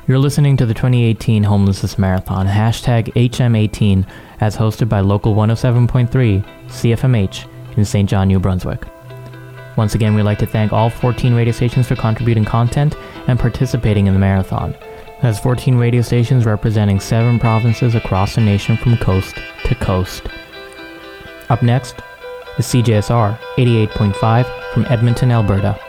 You're listening to the 2018 Homelessness Marathon, hashtag HM18, as hosted by Local 107.3 CFMH in St. John, New Brunswick. Once again, we'd like to thank all 14 radio stations for contributing content and participating in the marathon. That's 14 radio stations representing 7 provinces across the nation from coast to coast. Up next is CJSR 88.5 from Edmonton, Alberta.